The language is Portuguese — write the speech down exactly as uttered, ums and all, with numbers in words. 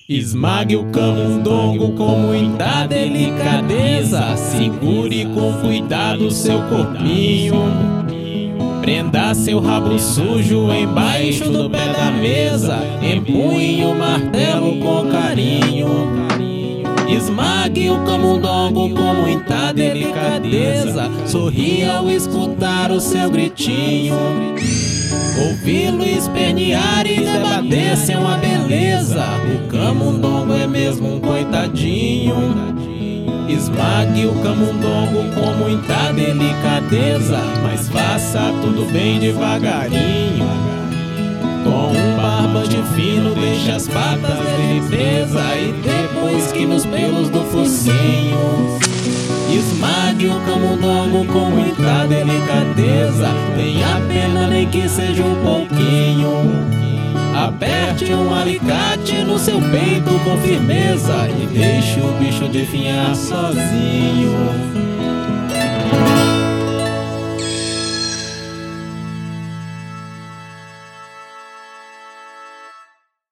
Esmague o camundongo com muita delicadeza. Segure com cuidado seu corpinho. Prenda seu rabo sujo embaixo do pé da mesa. Empunhe o martelo com carinho. Esmague o camundongo com muita delicadeza. Sorria ao escutar o seu gritinho. Ouvi-lo espernear e debater-se é uma beleza. O camundongo é mesmo um coitadinho. Esmague o camundongo com muita delicadeza, mas faça tudo bem devagarinho. Com um barbante fino deixe as patas dele presa e depois que nos pelos do focinho. Esmague o camundongo com muita delicadeza. Tenha pena nem que seja um pouquinho. Aperte um alicate no seu peito com firmeza e deixe o bicho definhar sozinho.